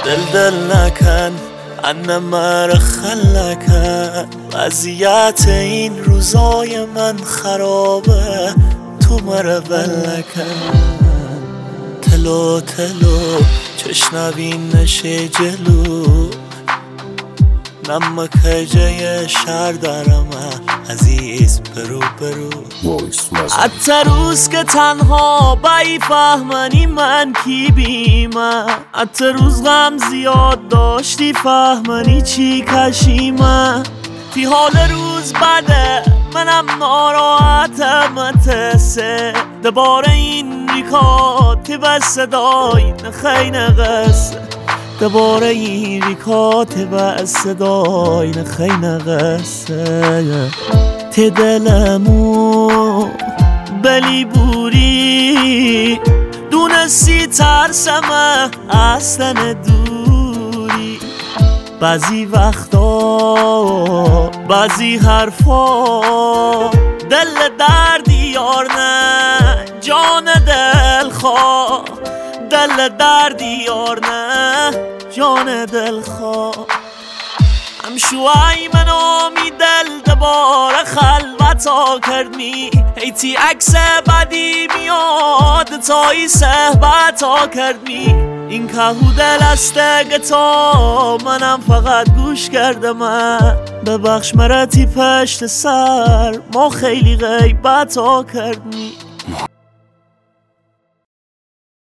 دل نکن انه مر خلکن وضعیت این روزای من خرابه تو مره بلکن تلو چشنوین نشه جلو نمک جای شهر دارم عزیز برو حتی روز که تنها بایی فهمنی من کی بیمه حتی روز غم زیاد داشتی فهمنی چی کشیمه تی حال روز بده منم ناراحتم متسه دباره این ریکاتی و صدای نخی نقصه دباره این ریکات و صدای نخی نقصه تی دلمو بلی بوری دونستی ترسمه اصلا دوری بعضی وقتا بعضی حرفا دل دردی یار نه جان دلخواه دل دردی یار نه جان دلخواه همشوهای منو می دل دباره خلوتا کردمی هیتی عکس بدی میاد تایی صحبتا کردمی این کهو دل استگه تا منم فقط گوش کردم ببخش مرتی پشت سر ما خیلی غیبتا کردمی